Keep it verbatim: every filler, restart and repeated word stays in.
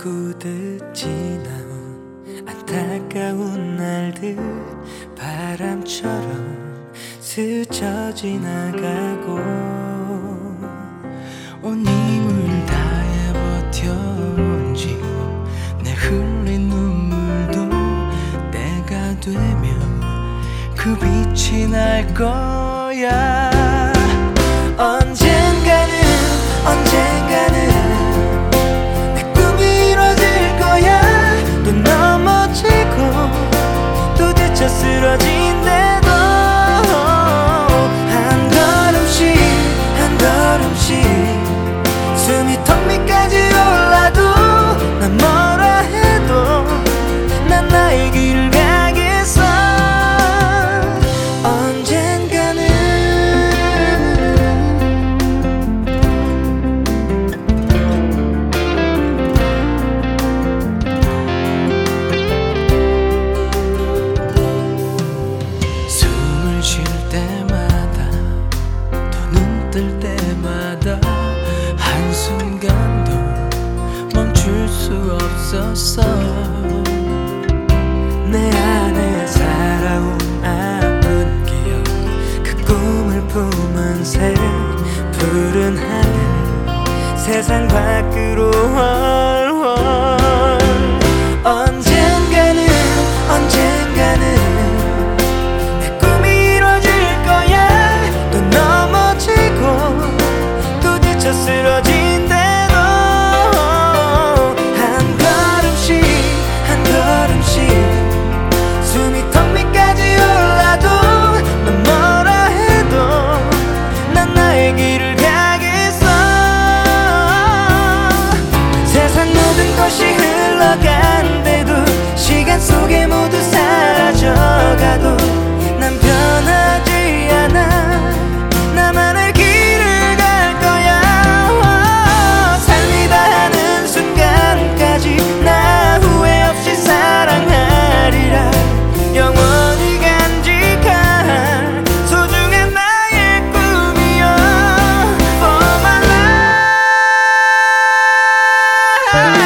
꿈꾸듯 지나온 안타까운 날들 바람처럼 스쳐 지나가고 온 힘을 다해 버텨온지 내 흘린 눈물도 때가 되면 그 빛이 날 거야. 언젠가는 언젠가는 내 꿈이 이뤄질 거야. 또 넘어지고 또 지쳐 쓰러진대도 한 걸음씩 한 걸음씩 숨이 턱 밑까지 올라도 난 뭐라 해도 난 나의 길을 가겠어. 언젠가는 숨을 쉴 때마다 또 눈 뜰 때마다 한순간도 멈출 수 없었어. 내 안에 살아온 아픈 기억 그 꿈을 품은 새 푸른 하늘 세상 밖으로 헐헐. 언젠가는 언젠가는 내 꿈이 이뤄질 거야. 또 넘어지고 또 지쳐 쓰러진대도 한 걸음씩 한 걸음씩 숨이 턱 밑까지 올라도 난 뭐라 해도 난 나의 길을 가겠어. 세상 모든 것이 흘러간대도 시간 속에 모두 사라져가도 난 변하지 않아. 나만의 길을 갈 거야. 삶이 다하는 순간까지 나 후회 없이 사랑하리라. 영원히 간직할 소중한 나의 꿈이여. For my life